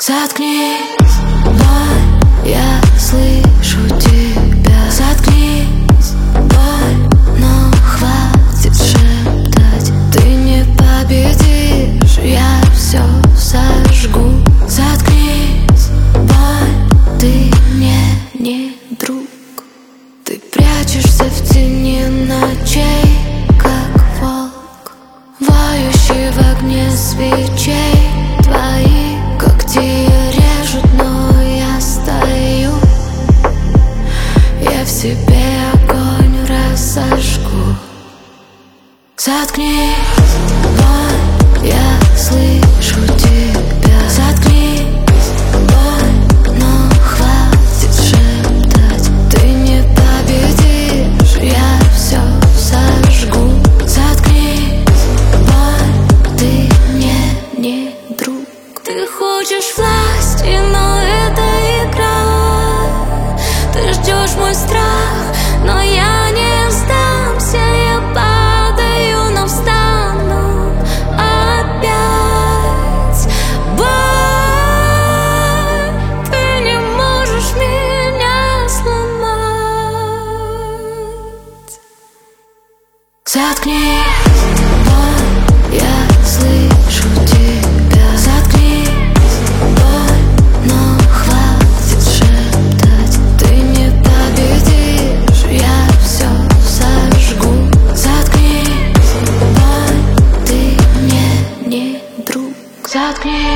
Заткнись, боль, я слышу тебя. Заткнись, боль, но хватит шептать. Ты не победишь, я все сожгу. Заткнись, боль, ты мне не друг. Ты прячешься в тени ночей, как волк, воющий в огне свечей. Твои когти режут, но я стою. Я в себе огонь разожгу. Заткнись, боль, я слышу тебя. Заткнись, боль, но хватит шептать. Ты не победишь, я все сожгу. Заткнись, боль, ты мне не друг. Ты хочешь власти, но это игра. Ты ждешь мой страх, но я не сдамся. Я падаю, но встану опять. Боль, ты не можешь меня сломать. Заткнись, боль, я слышу тебя. Заткнись, боль, но хватит шептать. Ты не победишь, я все сожгу. Заткнись, боль, ты мне не друг. Заткнись.